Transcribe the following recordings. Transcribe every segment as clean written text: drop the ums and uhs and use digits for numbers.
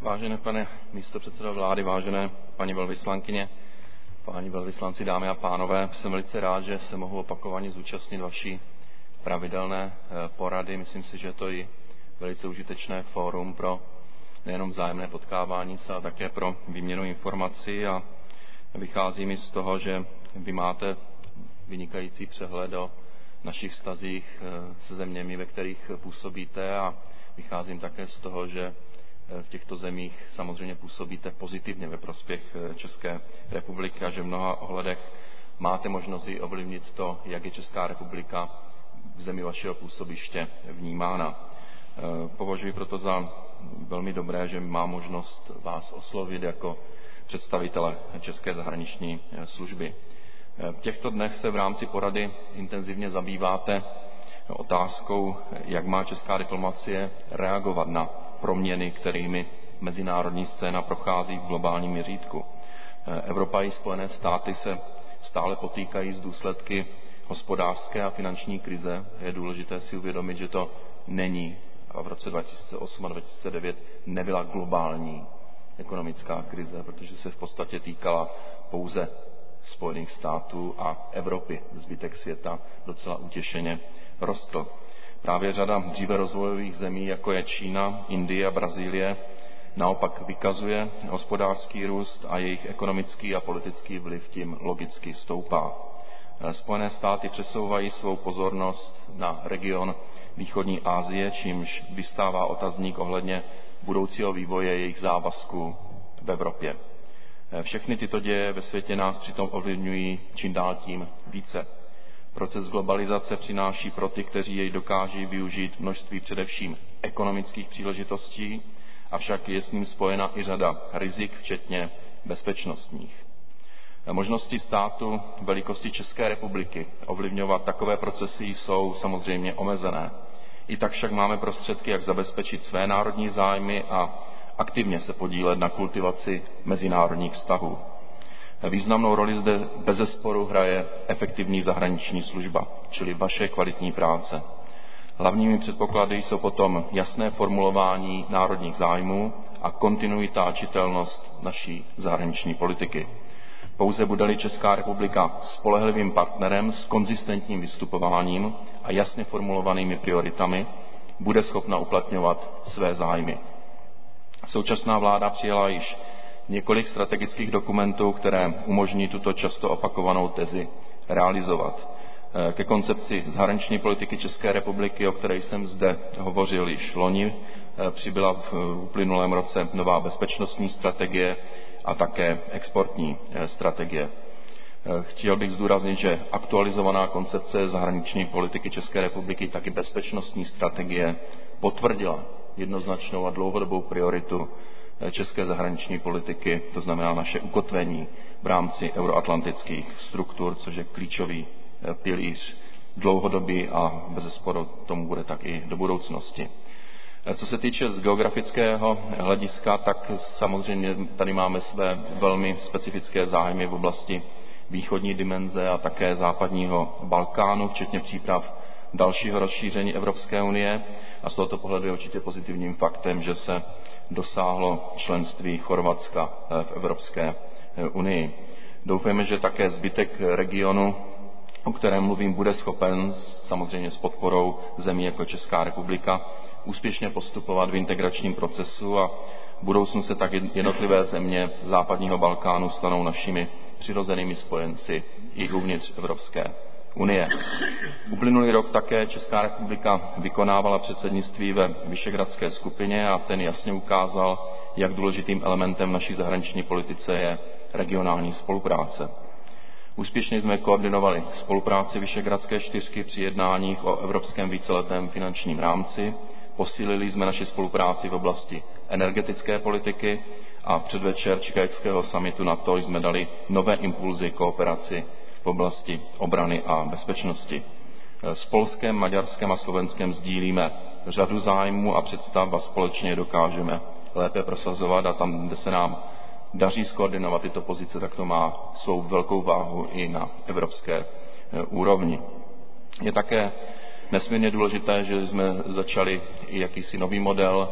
Vážený pane místopředsedo vlády, vážené paní velvyslankyně, páni velvyslanci, dámy a pánové, jsem velice rád, že se mohu opakovaně zúčastnit vaší pravidelné porady. Myslím si, že to je i velice užitečné fórum pro nejenom vzájemné potkávání se, ale také pro výměnu informací a vychází mi z toho, že vy máte vynikající přehled o našich vztazích se zeměmi, ve kterých působíte, a vycházím také z toho, že v těchto zemích samozřejmě působíte pozitivně ve prospěch České republiky a že v mnoha ohledech máte možnost i ovlivnit to, jak je Česká republika v zemi vašeho působiště vnímána. Považuji proto za velmi dobré, že mám možnost vás oslovit jako představitele České zahraniční služby. V těchto dnech se v rámci porady intenzivně zabýváte otázkou, jak má česká diplomacie reagovat na proměny, kterými mezinárodní scéna prochází v globálním měřítku. Evropa i Spojené státy se stále potýkají s důsledky hospodářské a finanční krize. Je důležité si uvědomit, že to není, a v roce 2008 a 2009 nebyla globální ekonomická krize, protože se v podstatě týkala pouze Spojených států a Evropy. Zbytek světa docela utěšeně rostl. Právě řada dříve rozvojových zemí, jako je Čína, Indie a Brazílie, naopak vykazuje hospodářský růst a jejich ekonomický a politický vliv tím logicky stoupá. Spojené státy přesouvají svou pozornost na region východní Asie, čímž vystává otazník ohledně budoucího vývoje jejich závazků v Evropě. Všechny tyto děje ve světě nás přitom ovlivňují čím dál tím více. Proces globalizace přináší pro ty, kteří jej dokáží využít, množství především ekonomických příležitostí, avšak je s ním spojena i řada rizik, včetně bezpečnostních. Možnosti státu velikosti České republiky ovlivňovat takové procesy jsou samozřejmě omezené. I tak však máme prostředky, jak zabezpečit své národní zájmy a aktivně se podílet na kultivaci mezinárodních vztahů. Významnou roli zde bezesporu hraje efektivní zahraniční služba, čili vaše kvalitní práce. Hlavními předpoklady jsou potom jasné formulování národních zájmů a kontinuita a čitelnost naší zahraniční politiky. Pouze bude-li Česká republika spolehlivým partnerem s konzistentním vystupováním a jasně formulovanými prioritami, bude schopna uplatňovat své zájmy. Současná vláda přijala již několik strategických dokumentů, které umožní tuto často opakovanou tezi realizovat. Ke koncepci zahraniční politiky České republiky, o které jsem zde hovořil již loni, přibyla v uplynulém roce nová bezpečnostní strategie a také exportní strategie. Chtěl bych zdůraznit, že aktualizovaná koncepce zahraniční politiky České republiky, taky bezpečnostní strategie potvrdila jednoznačnou a dlouhodobou prioritu české zahraniční politiky, to znamená naše ukotvení v rámci euroatlantických struktur, což je klíčový pilíř dlouhodobý a bezesporu tomu bude tak i do budoucnosti. Co se týče z geografického hlediska, tak samozřejmě tady máme své velmi specifické zájmy v oblasti východní dimenze a také západního Balkánu, včetně příprav dalšího rozšíření Evropské unie, a z tohoto pohledu je určitě pozitivním faktem, že se dosáhlo členství Chorvatska v Evropské unii. Doufejme, že také zbytek regionu, o kterém mluvím, bude schopen samozřejmě s podporou zemí jako Česká republika úspěšně postupovat v integračním procesu a v budoucnu se tak jednotlivé země západního Balkánu stanou našimi přirozenými spojenci i uvnitř Evropské unie. Uplynulý rok také Česká republika vykonávala předsednictví ve Visegrádské skupině a ten jasně ukázal, jak důležitým elementem naší zahraniční politice je regionální spolupráce. Úspěšně jsme koordinovali spolupráci Visegrádské čtyřky při jednáních o evropském víceletém finančním rámci, posílili jsme naši spolupráci v oblasti energetické politiky a v předvečer Chicagského summitu NATO jsme dali nové impulzy kooperaci v oblasti obrany a bezpečnosti. S Polskem, Maďarskem a Slovenskem sdílíme řadu zájmů a představ a společně dokážeme lépe prosazovat, a tam, kde se nám daří skoordinovat tyto pozice, tak to má svou velkou váhu i na evropské úrovni. Je také nesmírně důležité, že jsme začali i jakýsi nový model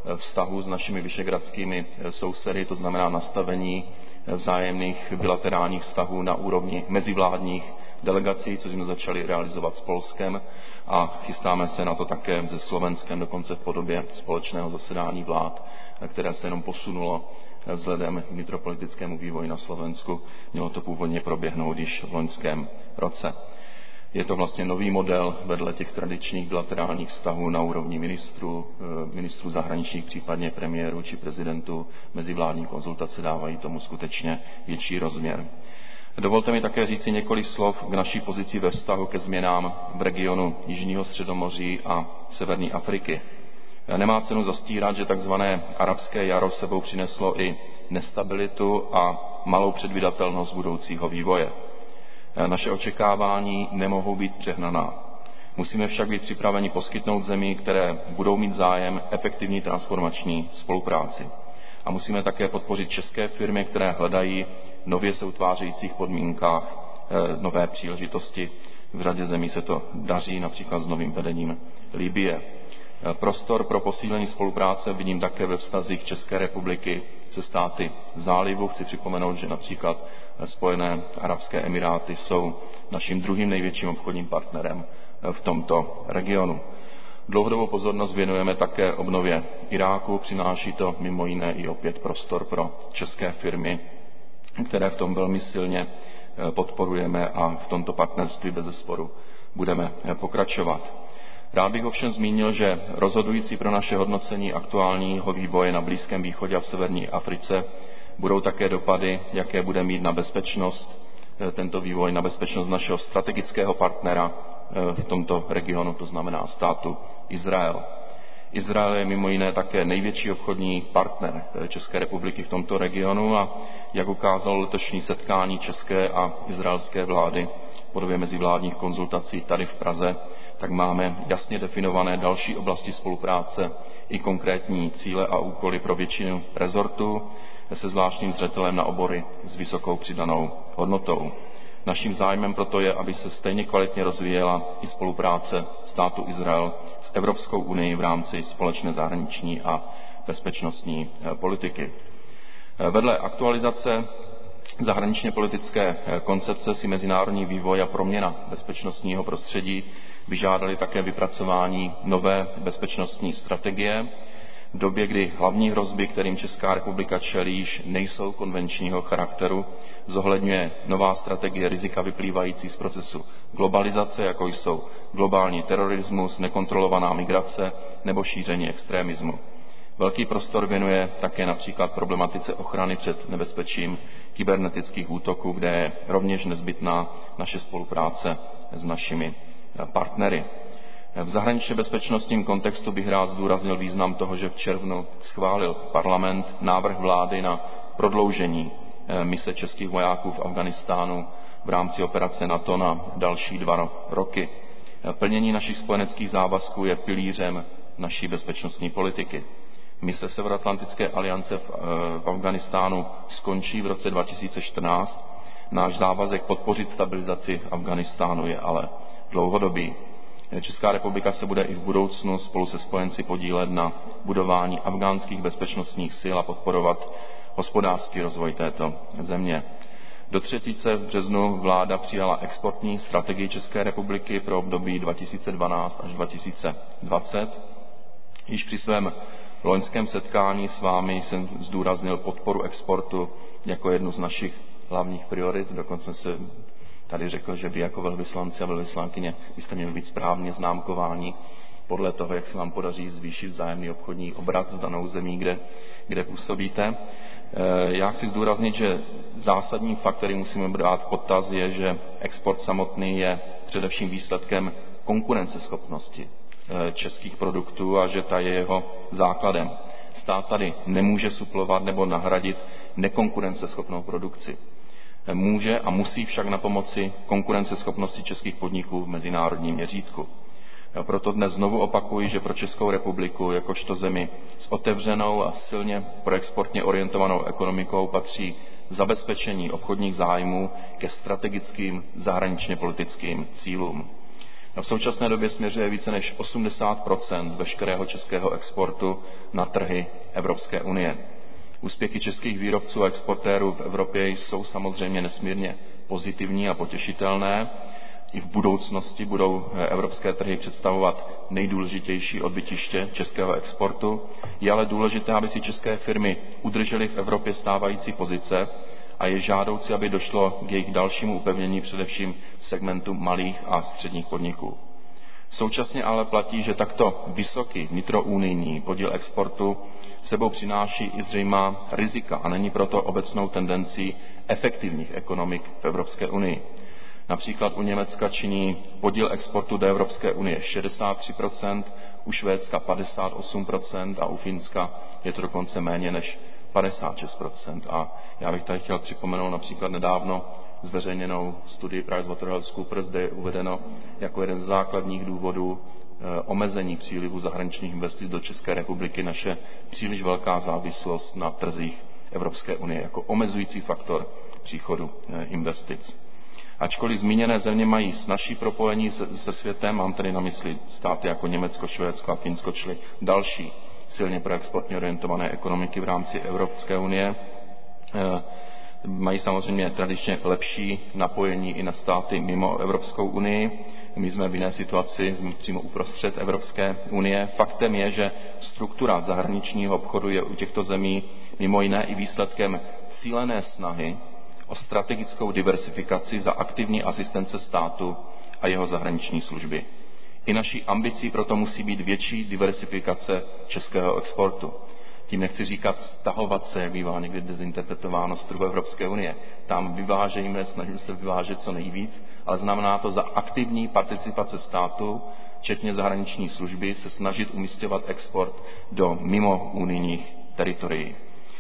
vztahu s našimi višegradskými sousedy, to znamená nastavení vzájemných bilaterálních vztahů na úrovni mezivládních delegací, co jsme začali realizovat s Polskem a chystáme se na to také se Slovenskem, dokonce v podobě společného zasedání vlád, které se jenom posunulo vzhledem k vnitropolitickému vývoji na Slovensku. Mělo to původně proběhnout již v loňském roce. Je to vlastně nový model vedle těch tradičních bilaterálních vztahů na úrovni ministrů zahraničních, případně premiérů či prezidentů. Mezivládní konzultace dávají tomu skutečně větší rozměr. Dovolte mi také říci několik slov k naší pozici ve vztahu ke změnám v regionu Jižního středomoří a Severní Afriky. Nemá cenu zastírat, že tzv. Arabské jaro sebou přineslo i nestabilitu a malou předvídatelnost budoucího vývoje. Naše očekávání nemohou být přehnaná. Musíme však být připraveni poskytnout zemí, které budou mít zájem, efektivní transformační spolupráci. A musíme také podpořit české firmy, které hledají nově se utvářejících podmínkách nové příležitosti. V řadě zemí se to daří, například s novým vedením Libye. Prostor pro posílení spolupráce vidím také ve vztazích České republiky se státy zálivu. Chci připomenout, že například Spojené arabské emiráty jsou naším druhým největším obchodním partnerem v tomto regionu. Dlouhodobou pozornost věnujeme také obnově Iráku, přináší to mimo jiné i opět prostor pro české firmy, které v tom velmi silně podporujeme a v tomto partnerství bezesporu budeme pokračovat. Rád bych ovšem zmínil, že rozhodující pro naše hodnocení aktuálního vývoje na Blízkém východě a v severní Africe budou také dopady, jaké bude mít na bezpečnost tento vývoj, na bezpečnost našeho strategického partnera v tomto regionu, to znamená státu Izrael. Izrael je mimo jiné také největší obchodní partner České republiky v tomto regionu a jak ukázalo letošní setkání české a izraelské vlády v podobě mezivládních konzultací tady v Praze, tak máme jasně definované další oblasti spolupráce i konkrétní cíle a úkoly pro většinu rezortů se zvláštním zřetelem na obory s vysokou přidanou hodnotou. Naším zájmem proto je, aby se stejně kvalitně rozvíjela i spolupráce státu Izrael s Evropskou unií v rámci společné zahraniční a bezpečnostní politiky. Vedle aktualizace zahraničně politické koncepce si mezinárodní vývoj a proměna bezpečnostního prostředí vyžádali také vypracování nové bezpečnostní strategie. V době, kdy hlavní hrozby, kterým Česká republika čelí, již nejsou konvenčního charakteru, zohledňuje nová strategie rizika vyplývající z procesu globalizace, jako jsou globální terorismus, nekontrolovaná migrace nebo šíření extremismu. Velký prostor věnuje také například problematice ochrany před nebezpečím kybernetických útoků, kde je rovněž nezbytná naše spolupráce s našimi partnery. V zahraničně bezpečnostním kontextu bych rád zdůraznil význam toho, že v červnu schválil parlament návrh vlády na prodloužení mise českých vojáků v Afghánistánu v rámci operace NATO na další 2 roky. Plnění našich spojeneckých závazků je pilířem naší bezpečnostní politiky. Mise Severoatlantické aliance v Afghánistánu skončí v roce 2014. Náš závazek podpořit stabilizaci Afghánistánu je ale dlouhodobý. Česká republika se bude i v budoucnu spolu se spojenci podílet na budování afghánských bezpečnostních sil a podporovat hospodářský rozvoj této země. Do třetice v březnu vláda přijala exportní strategii České republiky pro období 2012 až 2020. Již při svém loňském setkání s vámi jsem zdůraznil podporu exportu jako jednu z našich hlavních priorit. Dokonce se tady řekl, že vy jako velvyslanci a velvyslankyně byste měli být správně známkováni podle toho, jak se vám podaří zvýšit vzájemný obchodní obrat s danou zemí, kde působíte. Já chci zdůraznit, že zásadní fakt, který musíme brát v potaz, je, že export samotný je především výsledkem konkurenceschopnosti českých produktů a že ta je jeho základem. Stát tady nemůže suplovat nebo nahradit nekonkurenceschopnou produkci. Může a musí však napomoci konkurenceschopnosti českých podniků v mezinárodním měřítku. Proto dnes znovu opakuji, že pro Českou republiku jakožto zemi s otevřenou a silně proexportně orientovanou ekonomikou patří zabezpečení obchodních zájmů ke strategickým zahraničně politickým cílům. V současné době směřuje více než 80% veškerého českého exportu na trhy Evropské unie. Úspěchy českých výrobců a exportérů v Evropě jsou samozřejmě nesmírně pozitivní a potěšitelné. I v budoucnosti budou evropské trhy představovat nejdůležitější odbytiště českého exportu. Je ale důležité, aby si české firmy udržely v Evropě stávající pozice a je žádoucí, aby došlo k jejich dalšímu upevnění především v segmentu malých a středních podniků. Současně ale platí, že takto vysoký vnitrounijní podíl exportu sebou přináší i zřejmá rizika a není proto obecnou tendencí efektivních ekonomik v Evropské unii. Například u Německa činí podíl exportu do Evropské unie 63%, u Švédska 58% a u Finska je to dokonce méně než 56%. A já bych tady chtěl připomenout například nedávno zveřejněnou studii PricewaterhouseCoopers, kde je uvedeno jako jeden z základních důvodů omezení přílivu zahraničních investic do České republiky naše příliš velká závislost na trzích Evropské unie jako omezující faktor příchodu investic. Ačkoliv zmíněné země mají snazší propojení se světem, mám tedy na mysli státy jako Německo, Švédsko a Finsko, čili další silně proexportně orientované ekonomiky v rámci Evropské unie, mají samozřejmě tradičně lepší napojení i na státy mimo Evropskou unii. My jsme v jiné situaci, jsme přímo uprostřed Evropské unie. Faktem je, že struktura zahraničního obchodu je u těchto zemí mimo jiné i výsledkem cílené snahy o strategickou diversifikaci za aktivní asistence státu a jeho zahraniční služby. I naší ambicí proto musí být větší diversifikace českého exportu. Tím nechci říkat stahovat se, jak bývá někdy dezinterpretováno z trhu Evropské unie. Tam vyvážejme, snažíme se vyvážet co nejvíc, ale znamená to za aktivní participace státu, včetně zahraniční služby, se snažit umisťovat export do mimo unijních teritorií.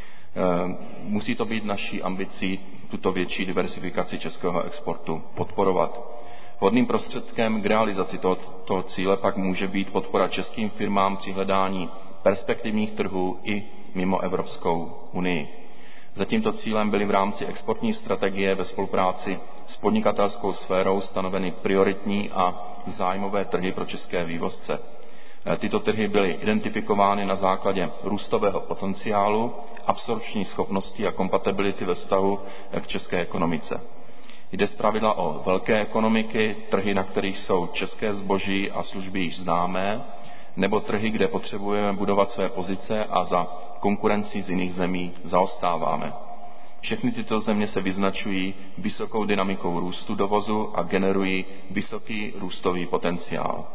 Musí to být naší ambicí tuto větší diversifikaci českého exportu podporovat. Vhodným prostředkem k realizaci toho cíle pak může být podpora českým firmám při hledání perspektivních trhů i mimo Evropskou unii. Za tímto cílem byly v rámci exportní strategie ve spolupráci s podnikatelskou sférou stanoveny prioritní a zájmové trhy pro české vývozce. Tyto trhy byly identifikovány na základě růstového potenciálu, absorpční schopnosti a kompatibility ve vztahu k české ekonomice. Jde zpravidla o velké ekonomiky, trhy, na kterých jsou české zboží a služby již známé, nebo trhy, kde potřebujeme budovat své pozice a za konkurencí z jiných zemí zaostáváme. Všechny tyto země se vyznačují vysokou dynamikou růstu dovozu a generují vysoký růstový potenciál.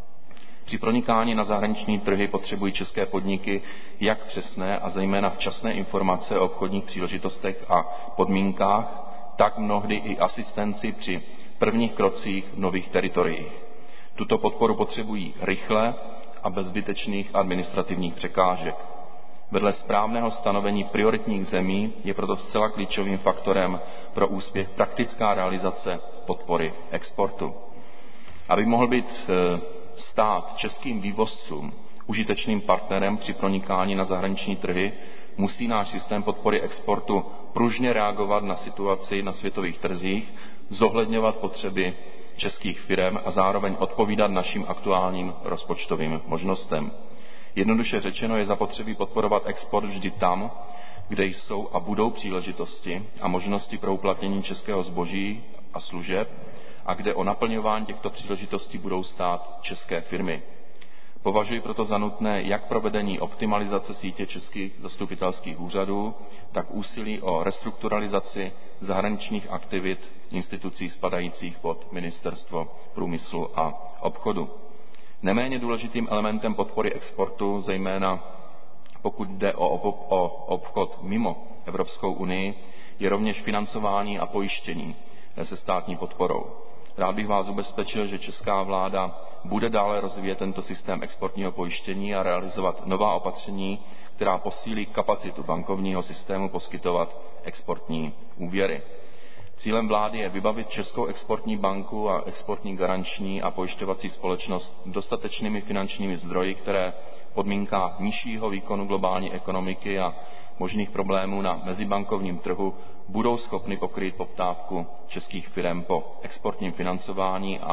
Při pronikání na zahraniční trhy potřebují české podniky jak přesné a zejména včasné informace o obchodních příležitostech a podmínkách, tak mnohdy i asistenci při prvních krocích v nových teritoriích. Tuto podporu potřebují rychle a bez zbytečných administrativních překážek. Vedle správného stanovení prioritních zemí je proto zcela klíčovým faktorem pro úspěch praktická realizace podpory exportu. Aby mohl být stát českým vývozcům užitečným partnerem při pronikání na zahraniční trhy, musí náš systém podpory exportu pružně reagovat na situaci na světových trzích, zohledňovat potřeby českých firem a zároveň odpovídat našim aktuálním rozpočtovým možnostem. Jednoduše řečeno je zapotřebí podporovat export vždy tam, kde jsou a budou příležitosti a možnosti pro uplatnění českého zboží a služeb a kde o naplňování těchto příležitostí budou stát české firmy. Považuji proto za nutné jak provedení optimalizace sítě českých zastupitelských úřadů, tak úsilí o restrukturalizaci zahraničních aktivit institucí spadajících pod Ministerstvo průmyslu a obchodu. Neméně důležitým elementem podpory exportu, zejména pokud jde o obchod mimo Evropskou unii, je rovněž financování a pojištění se státní podporou. Rád bych vás ubezpečil, že česká vláda bude dále rozvíjet tento systém exportního pojištění a realizovat nová opatření, která posílí kapacitu bankovního systému poskytovat exportní úvěry. Cílem vlády je vybavit Českou exportní banku a exportní garanční a pojišťovací společnost dostatečnými finančními zdroji, které v podmínkách nižšího výkonu globální ekonomiky a možných problémů na mezibankovním trhu budou schopny pokrýt poptávku českých firem po exportním financování a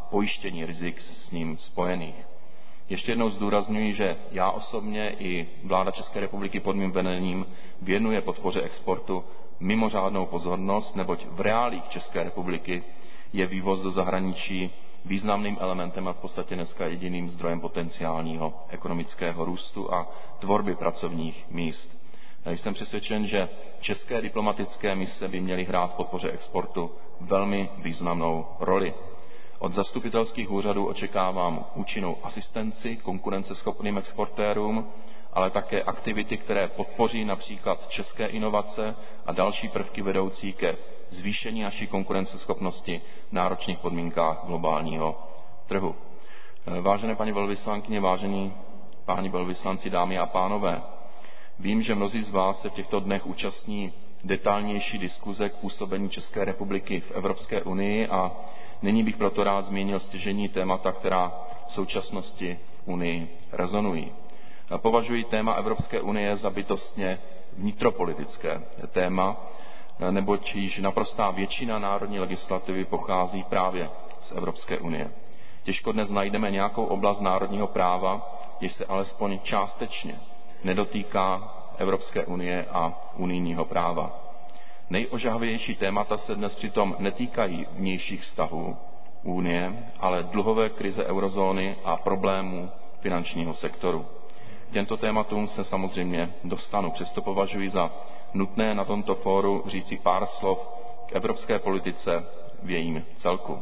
pojištění rizik s ním spojených. Ještě jednou zdůrazňuji, že já osobně i vláda České republiky pod mým vedením věnuje podpoře exportu mimořádnou pozornost, neboť v reálích České republiky je vývoz do zahraničí významným elementem a v podstatě dneska jediným zdrojem potenciálního ekonomického růstu a tvorby pracovních míst. Jsem přesvědčen, že české diplomatické mise by měly hrát v podpoře exportu velmi významnou roli. Od zastupitelských úřadů očekávám účinnou asistenci konkurenceschopným exportérům, ale také aktivity, které podpoří například české inovace a další prvky vedoucí ke zvýšení naší konkurenceschopnosti v náročných podmínkách globálního trhu. Vážené paní velvyslankyně, vážení páni velvyslanci, dámy a pánové, vím, že mnozí z vás se v těchto dnech účastní detailnější diskuze k působení České republiky v Evropské unii a nyní bych proto rád zmínil stěžejní témata, která v současnosti v Unii rezonují. Považuji téma Evropské unie za bytostně vnitropolitické téma, neboť již naprostá většina národní legislativy pochází právě z Evropské unie. Těžko dnes najdeme nějakou oblast národního práva, jež se alespoň částečně nedotýká Evropské unie a unijního práva. Nejožahavější témata se dnes přitom netýkají vnějších vztahů Unie, ale dluhové krize eurozóny a problémů finančního sektoru. K těmto tématům se samozřejmě dostanu, přesto považuji za nutné na tomto fóru říci pár slov k evropské politice v jejím celku.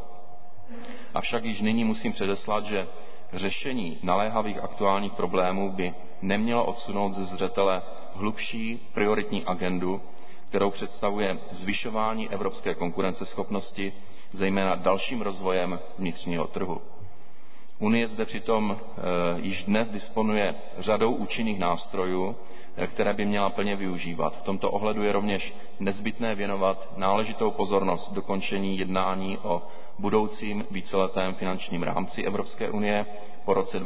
Avšak již nyní musím předeslat, že řešení naléhavých aktuálních problémů by nemělo odsunout ze zřetele hlubší prioritní agendu, kterou představuje zvyšování evropské konkurenceschopnosti, zejména dalším rozvojem vnitřního trhu. Unie zde přitom již dnes disponuje řadou účinných nástrojů, které by měla plně využívat. V tomto ohledu je rovněž nezbytné věnovat náležitou pozornost dokončení jednání o budoucím víceletém finančním rámci Evropské unie po roce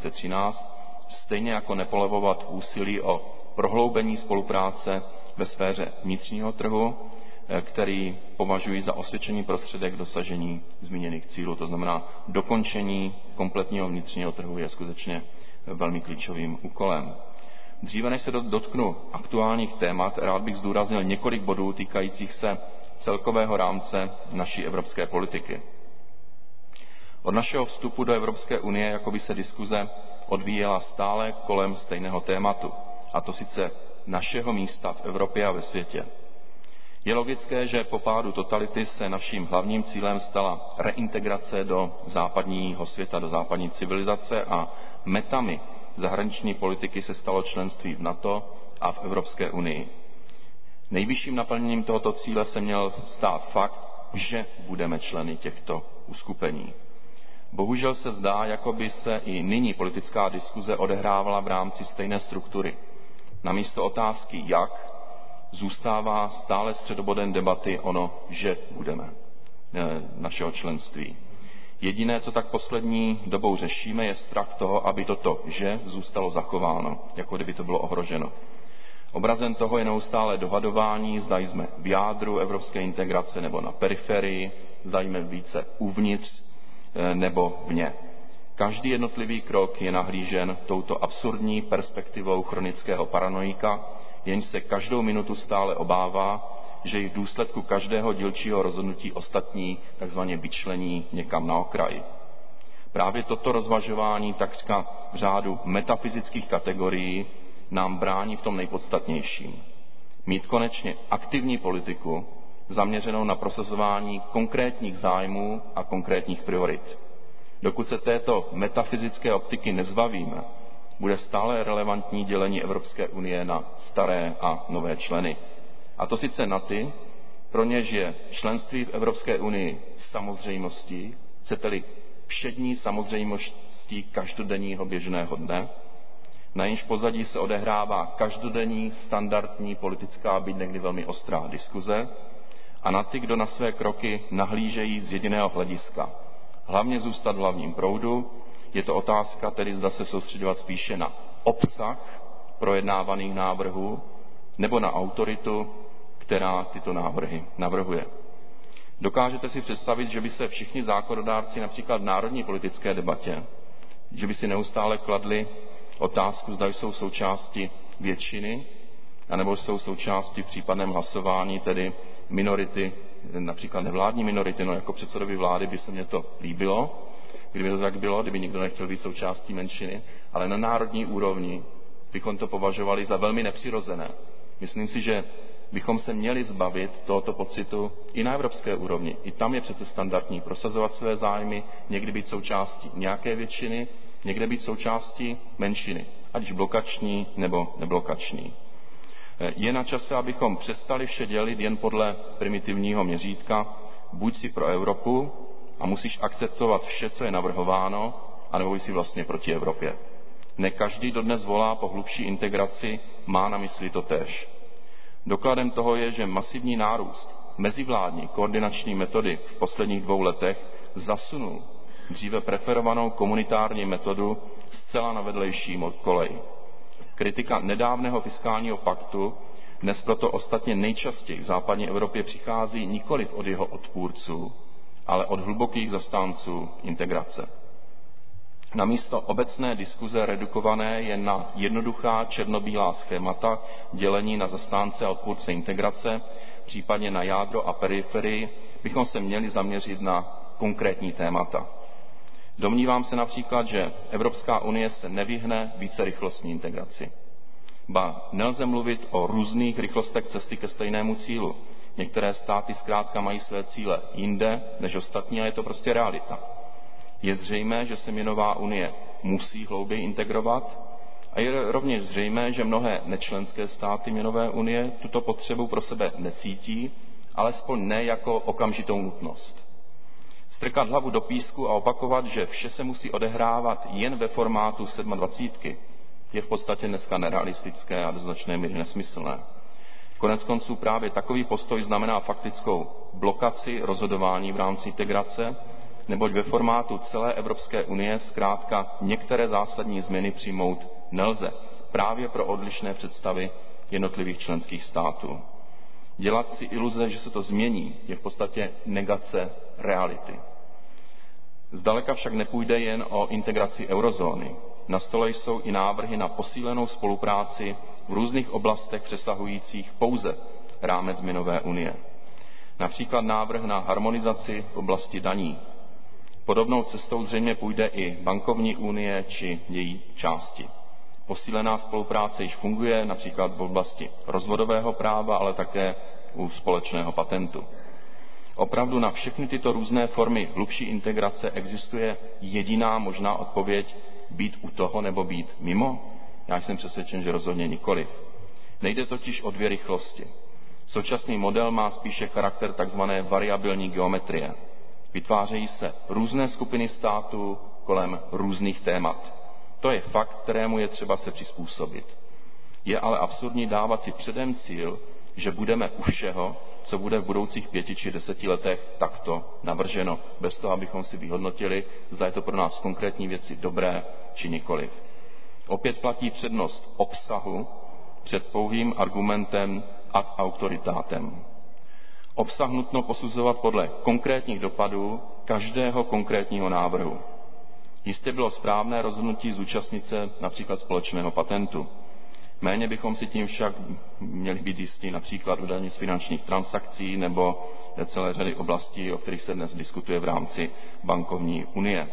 2013, stejně jako nepolevovat v úsilí o prohloubení spolupráce ve sféře vnitřního trhu, který považuji za osvědčený prostředek k dosažení zmíněných cílů. To znamená, dokončení kompletního vnitřního trhu je skutečně velmi klíčovým úkolem. Dříve než se dotknu aktuálních témat, rád bych zdůraznil několik bodů týkajících se celkového rámce naší evropské politiky. Od našeho vstupu do Evropské unie jakoby se diskuze odvíjela stále kolem stejného tématu, a to sice našeho místa v Evropě a ve světě. Je logické, že po pádu totality se naším hlavním cílem stala reintegrace do západního světa, do západní civilizace a metami zahraniční politiky se stalo členství v NATO a v Evropské unii. Nejvyšším naplněním tohoto cíle se měl stát fakt, že budeme členy těchto uskupení. Bohužel se zdá, jako by se i nyní politická diskuze odehrávala v rámci stejné struktury. Namísto otázky jak, zůstává stále středobodem debaty ono, že budeme našeho členství. Jediné, co tak poslední dobou řešíme, je strach toho, aby toto že zůstalo zachováno, jako kdyby to bylo ohroženo. Obrazem toho je neustále dohadování, zda jsme v jádru evropské integrace nebo na periferii, zda jsme více uvnitř nebo vně. Každý jednotlivý krok je nahlížen touto absurdní perspektivou chronického paranoika, jenž se každou minutu stále obává, že i v důsledku každého dílčího rozhodnutí ostatní takzvaně vyčlení někam na okraj. Právě toto rozvažování takřka v řádu metafyzických kategorií nám brání v tom nejpodstatnějším. Mít konečně aktivní politiku zaměřenou na prosazování konkrétních zájmů a konkrétních priorit. Dokud se této metafyzické optiky nezbavíme, bude stále relevantní dělení Evropské unie na staré a nové členy. A to sice na ty, pro něž je členství v Evropské unii samozřejmostí, chcete-li všední samozřejmostí každodenního běžného dne, na jenž pozadí se odehrává každodenní standardní politická, byť někdy velmi ostrá diskuze, a na ty, kdo na své kroky nahlížejí z jediného hlediska. Hlavně zůstat v hlavním proudu, je to otázka tedy zda se soustředovat spíše na obsah projednávaných návrhů nebo na autoritu, která tyto návrhy navrhuje. Dokážete si představit, že by se všichni zákonodárci například v národní politické debatě, že by si neustále kladli otázku, zda jsou součástí většiny, anebo jsou součástí v případném hlasování, tedy minority, například nevládní minority, no jako předsedovi vlády by se mně to líbilo, kdyby to tak bylo, kdyby nikdo nechtěl být součástí menšiny, ale na národní úrovni bychom to považovali za velmi nepřirozené. Myslím si, že bychom se měli zbavit tohoto pocitu i na evropské úrovni. I tam je přece standardní prosazovat své zájmy, někdy být součástí nějaké většiny, někde být součástí menšiny, ať už blokační nebo neblokační. Je na čase, abychom přestali vše dělit jen podle primitivního měřítka, buď si pro Evropu a musíš akceptovat vše, co je navrhováno, anebo jsi vlastně proti Evropě. Ne každý, kdo dnes volá po hlubší integraci, má na mysli to též. Dokladem toho je, že masivní nárůst mezivládní koordinační metody v posledních 2 letech zasunul dříve preferovanou komunitární metodu zcela na vedlejší kolej. Kritika nedávného fiskálního paktu dnes proto ostatně nejčastěji v západní Evropě přichází nikoliv od jeho odpůrců, ale od hlubokých zastánců integrace. Namísto obecné diskuze redukované jen na jednoduchá černobílá schémata dělení na zastánce a odpůrce integrace, případně na jádro a periferii, bychom se měli zaměřit na konkrétní témata. Domnívám se například, že Evropská unie se nevyhne vícerychlostní integraci. Ba nelze mluvit o různých rychlostech cesty ke stejnému cílu. Některé státy zkrátka mají své cíle jinde než ostatní a je to prostě realita. Je zřejmé, že se měnová unie musí hlouběji integrovat a je rovněž zřejmé, že mnohé nečlenské státy měnové unie tuto potřebu pro sebe necítí, alespoň ne jako okamžitou nutnost. Strkat hlavu do písku a opakovat, že vše se musí odehrávat jen ve formátu 27, je v podstatě dneska nerealistické a do značné míry nesmyslné. Koneckonců právě takový postoj znamená faktickou blokaci rozhodování v rámci integrace, neboť ve formátu celé Evropské unie zkrátka některé zásadní změny přijmout nelze, právě pro odlišné představy jednotlivých členských států. Dělat si iluze, že se to změní, je v podstatě negace reality. Zdaleka však nepůjde jen o integraci eurozóny. Na stole jsou i návrhy na posílenou spolupráci v různých oblastech přesahujících pouze rámec měnové unie. Například návrh na harmonizaci v oblasti daní. Podobnou cestou zřejmě půjde i bankovní unie či její části. Posílená spolupráce již funguje například v oblasti rozvodového práva, ale také u společného patentu. Opravdu na všechny tyto různé formy hlubší integrace existuje jediná možná odpověď: být u toho nebo být mimo? Já jsem přesvědčen, že rozhodně nikoliv. Nejde totiž o 2 rychlosti. Současný model má spíše charakter tzv. Variabilní geometrie. Vytvářejí se různé skupiny států kolem různých témat. To je fakt, kterému je třeba se přizpůsobit. Je ale absurdní dávat si předem cíl, že budeme u všeho, co bude v budoucích 5 či 10 letech takto navrženo, bez toho, abychom si vyhodnotili, zda je to pro nás konkrétní věci dobré či nikoliv. Opět platí přednost obsahu před pouhým argumentem ad autoritátem. Obsah nutno posuzovat podle konkrétních dopadů každého konkrétního návrhu. Jistě bylo správné rozhodnutí zúčastnit se například společného patentu. Méně bychom si tím však měli být jistí například u daně z finančních transakcí nebo celé řady oblastí, o kterých se dnes diskutuje v rámci bankovní unie.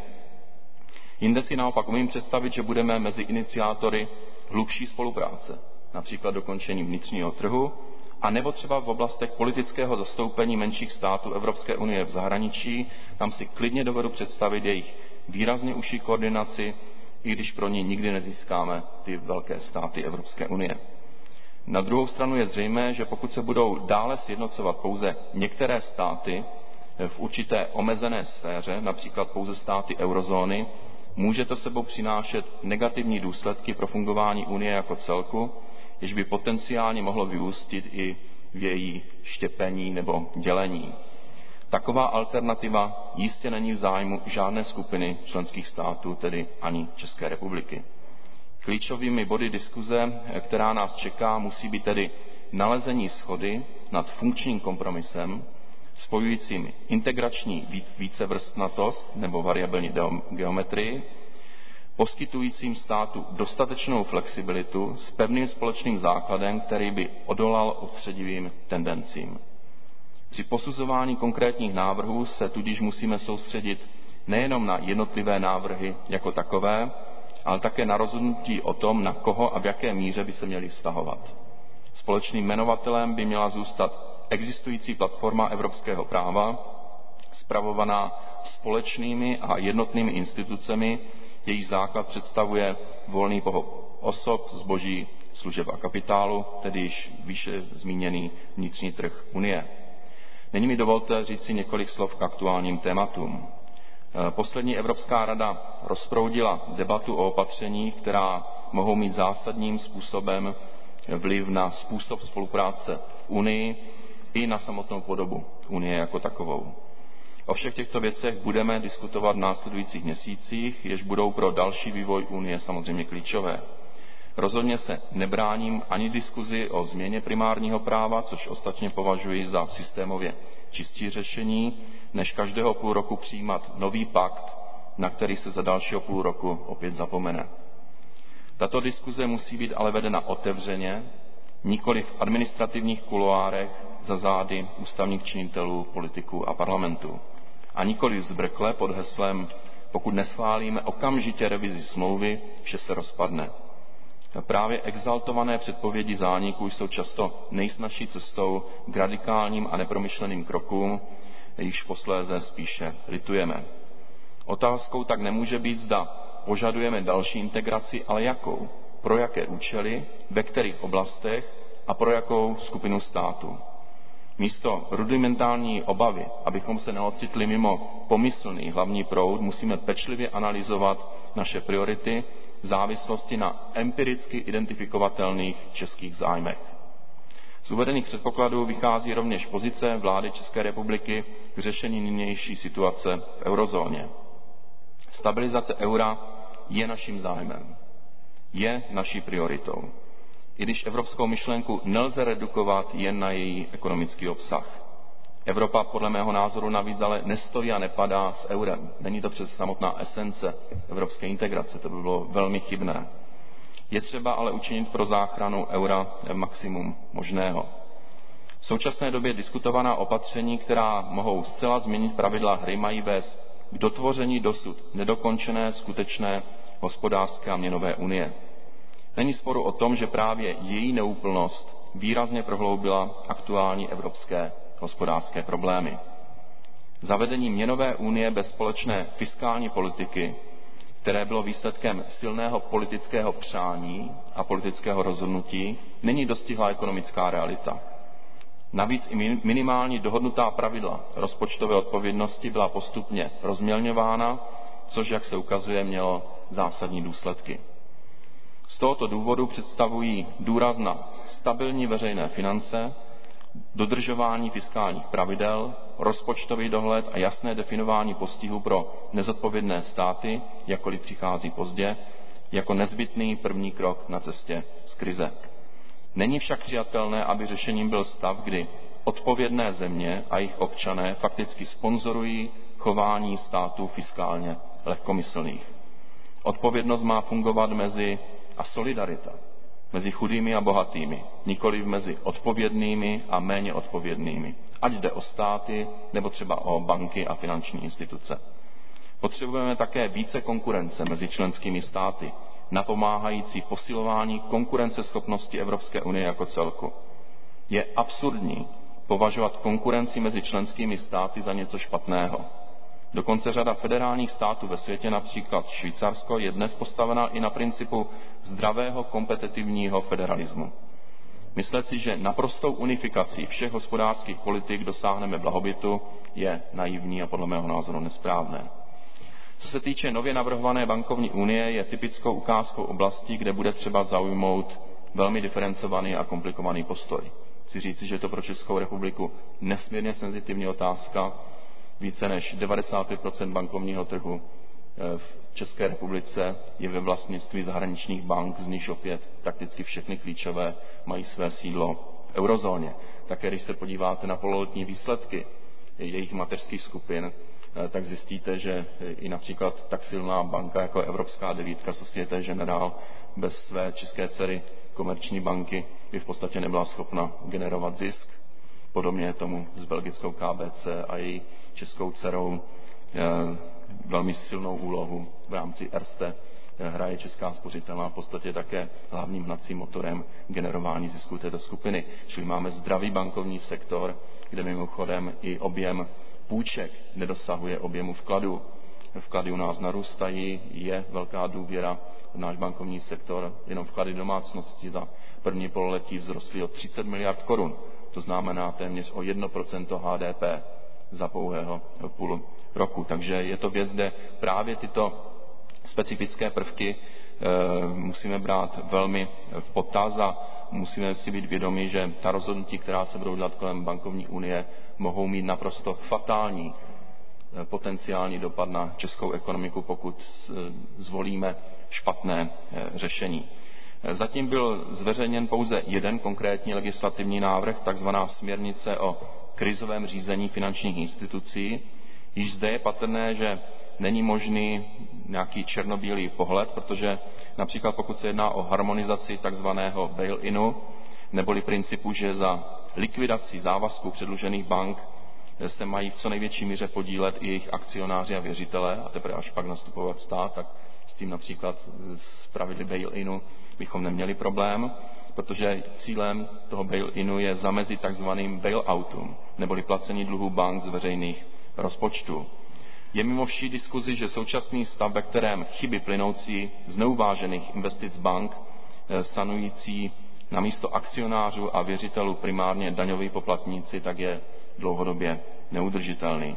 Jinde si naopak umím představit, že budeme mezi iniciátory hlubší spolupráce, například dokončení vnitřního trhu, a nebo třeba v oblastech politického zastoupení menších států Evropské unie v zahraničí. Tam si klidně dovedu představit jejich výrazně užší koordinaci, i když pro ní nikdy nezískáme ty velké státy Evropské unie. Na druhou stranu je zřejmé, že pokud se budou dále sjednocovat pouze některé státy v určité omezené sféře, například pouze státy eurozóny, může to sebou přinášet negativní důsledky pro fungování unie jako celku, jež by potenciálně mohlo vyústit i v její štěpení nebo dělení. Taková alternativa jistě není v zájmu žádné skupiny členských států, tedy ani České republiky. Klíčovými body diskuze, která nás čeká, musí být tedy nalezení shody nad funkčním kompromisem, spojujícím integrační vícevrstnatost nebo variabilní geometrii, poskytujícím státu dostatečnou flexibilitu s pevným společným základem, který by odolal odstředivým tendencím. Při posuzování konkrétních návrhů se tudíž musíme soustředit nejenom na jednotlivé návrhy jako takové, ale také na rozhodnutí o tom, na koho a v jaké míře by se měly vztahovat. Společným jmenovatelem by měla zůstat existující platforma evropského práva, spravovaná společnými a jednotnými institucemi, jejíž základ představuje volný pohyb osob, zboží, služeb a kapitálu, tedy již výše zmíněný vnitřní trh Unie. Nyní mi dovolte říci několik slov k aktuálním tématům. Poslední Evropská rada rozproudila debatu o opatřeních, která mohou mít zásadním způsobem vliv na způsob spolupráce v Unii i na samotnou podobu Unie jako takovou. O všech těchto věcech budeme diskutovat v následujících měsících, jež budou pro další vývoj Unie samozřejmě klíčové. Rozhodně se nebráním ani diskuzi o změně primárního práva, což ostatně považuji za systémově čistší řešení, než každého půl roku přijímat nový pakt, na který se za dalšího půl roku opět zapomene. Tato diskuze musí být ale vedena otevřeně, nikoli v administrativních kuloárech za zády ústavních činitelů, politiků a parlamentů. A nikoli zbrkle pod heslem, pokud neschválíme okamžitě revizi smlouvy, vše se rozpadne. Právě exaltované předpovědi zániku jsou často nejsnazší cestou k radikálním a nepromyšleným krokům, jichž posléze spíše litujeme. Otázkou tak nemůže být, zda požadujeme další integraci, ale jakou, pro jaké účely, ve kterých oblastech a pro jakou skupinu států. Místo rudimentální obavy, abychom se neocitli mimo pomyslný hlavní proud, musíme pečlivě analyzovat naše priority v závislosti na empiricky identifikovatelných českých zájmech. Z uvedených předpokladů vychází rovněž pozice vlády České republiky k řešení nynější situace v eurozóně. Stabilizace eura je naším zájmem, je naší prioritou. I když evropskou myšlenku nelze redukovat jen na její ekonomický obsah. Evropa podle mého názoru navíc ale nestojí a nepadá s eurem. Není to přece samotná esence evropské integrace, to by bylo velmi chybné. Je třeba ale učinit pro záchranu eura maximum možného. V současné době diskutovaná opatření, která mohou zcela změnit pravidla hry, mají vést k dotvoření dosud nedokončené skutečné hospodářské a měnové unie. Není sporu o tom, že právě její neúplnost výrazně prohloubila aktuální evropské hospodářské problémy. Zavedení měnové unie bez společné fiskální politiky, které bylo výsledkem silného politického přání a politického rozhodnutí, není dostihla ekonomická realita. Navíc i minimální dohodnutá pravidla rozpočtové odpovědnosti byla postupně rozmělňována, což, jak se ukazuje, mělo zásadní důsledky. Z tohoto důvodu představují důraz na stabilní veřejné finance, dodržování fiskálních pravidel, rozpočtový dohled a jasné definování postihů pro nezodpovědné státy, jakkoliv přichází pozdě, jako nezbytný první krok na cestě z krize. Není však přijatelné, aby řešením byl stav, kdy odpovědné země a jejich občané fakticky sponzorují chování států fiskálně lehkomyslných. Odpovědnost má fungovat a solidarita mezi chudými a bohatými, nikoliv mezi odpovědnými a méně odpovědnými, ať jde o státy nebo třeba o banky a finanční instituce. Potřebujeme také více konkurence mezi členskými státy, napomáhající posilování konkurenceschopnosti Evropské unie jako celku. Je absurdní považovat konkurenci mezi členskými státy za něco špatného. Dokonce řada federálních států ve světě, například Švýcarsko, je dnes postavena i na principu zdravého kompetitivního federalismu. Myslet si, že naprostou unifikací všech hospodářských politik dosáhneme blahobytu, je naivní a podle mého názoru nesprávné. Co se týče nově navrhované bankovní unie, je typickou ukázkou oblasti, kde bude třeba zaujmout velmi diferencovaný a komplikovaný postoj. Chci říci, že je to pro Českou republiku nesmírně senzitivní otázka. Více než 95% bankovního trhu v České republice je ve vlastnictví zahraničních bank, z nichž opět prakticky všechny klíčové mají své sídlo v eurozóně. Také když se podíváte na pololetní výsledky jejich mateřských skupin, tak zjistíte, že i například tak silná banka jako Evropská devítka Société Générale bez své české dcery Komerční banky by v podstatě nebyla schopna generovat zisk. Podobně je tomu s belgickou KBC a její českou dcerou. Velmi silnou úlohu v rámci Erste hraje Česká spořitelná, v podstatě také hlavním hnacím motorem generování zisku této skupiny. Čili máme zdravý bankovní sektor, kde mimochodem i objem půjček nedosahuje objemu vkladu. Vklady u nás narůstají, je velká důvěra v náš bankovní sektor, jenom vklady domácnosti za první pololetí vzrostly o 30 miliard korun. To znamená téměř o 1% HDP za pouhého půl roku. Takže je to věc, kde právě tyto specifické prvky musíme brát velmi v potaz a musíme si být vědomi, že ta rozhodnutí, která se budou dělat kolem bankovní unie, mohou mít naprosto fatální potenciální dopad na českou ekonomiku, pokud zvolíme špatné řešení. Zatím byl zveřejněn pouze jeden konkrétní legislativní návrh, takzvaná směrnice o krizovém řízení finančních institucí. Již zde je patrné, že není možný nějaký černobílý pohled, protože například pokud se jedná o harmonizaci takzvaného bail-inu, neboli principu, že za likvidací závazků předlužených bank se mají v co největší míře podílet i jejich akcionáři a věřitelé a teprve až pak nastupovat stát, tak s tím například z pravidly bail-inu bychom neměli problém, protože cílem toho bail-inu je zamezit takzvaným bail-outům, neboli placení dluhů bank z veřejných rozpočtů. Je mimo vší diskuzi, že současný stav, ve kterém chyby plynoucí z neuvážených investic bank sanující na místo akcionářů a věřitelů primárně daňoví poplatníci, tak je dlouhodobě neudržitelný.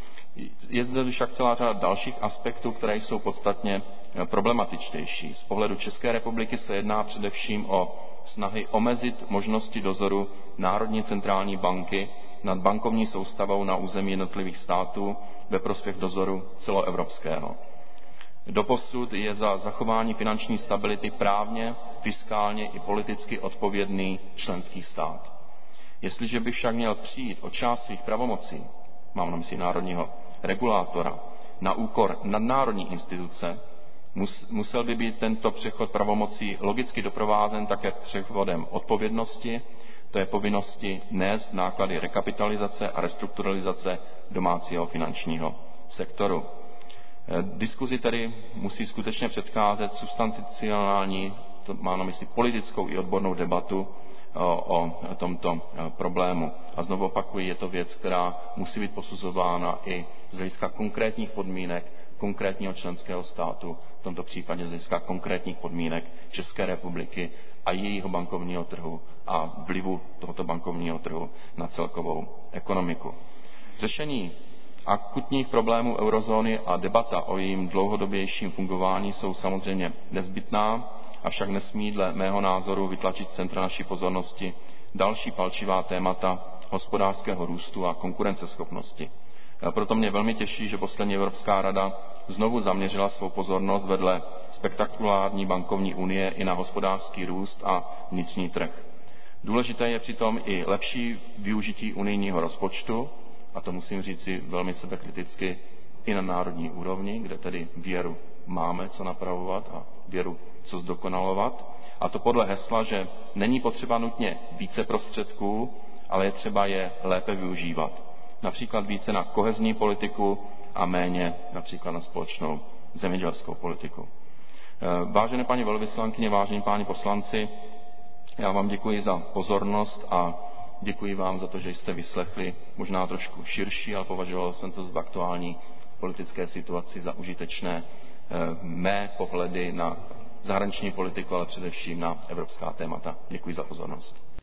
Je zde však celá řada dalších aspektů, které jsou podstatně problematičtější. Z pohledu České republiky se jedná především o snahy omezit možnosti dozoru Národní centrální banky nad bankovní soustavou na území jednotlivých států ve prospěch dozoru celoevropského. Doposud je za zachování finanční stability právně, fiskálně i politicky odpovědný členský stát. Jestliže by však měl přijít o část svých pravomocí, mám na mysli národního regulátora, na úkor nadnárodní instituce, musel by být tento přechod pravomocí logicky doprovázen také přechodem odpovědnosti, to je povinnosti nést náklady rekapitalizace a restrukturalizace domácího finančního sektoru. Diskuzi tedy musí skutečně předcházet substancionální, to má na mysli politickou i odbornou debatu o tomto problému. A znovu opakuji, je to věc, která musí být posuzována i z hlediska konkrétních podmínek konkrétního členského státu, v tomto případě z hlediska konkrétních podmínek České republiky a jejího bankovního trhu a vlivu tohoto bankovního trhu na celkovou ekonomiku. Řešení akutních problémů eurozóny a debata o jejím dlouhodobějším fungování jsou samozřejmě nezbytná, avšak nesmí dle mého názoru vytlačit z centra naší pozornosti další palčivá témata hospodářského růstu a konkurenceschopnosti. Proto mě velmi těší, že poslední Evropská rada znovu zaměřila svou pozornost vedle spektakulární bankovní unie i na hospodářský růst a vnitřní trh. Důležité je přitom i lepší využití unijního rozpočtu, a to musím říci velmi sebekriticky i na národní úrovni, kde tedy věru máme co napravovat a věru co zdokonalovat. A to podle hesla, že není potřeba nutně více prostředků, ale je třeba je lépe využívat. Například více na kohezní politiku a méně například na společnou zemědělskou politiku. Vážené paní velvyslankyně, vážení páni poslanci, já vám děkuji za pozornost a děkuji vám za to, že jste vyslechli možná trošku širší, ale považoval jsem to v aktuální politické situaci za užitečné mé pohledy na zahraniční politiku, ale především na evropská témata. Děkuji za pozornost.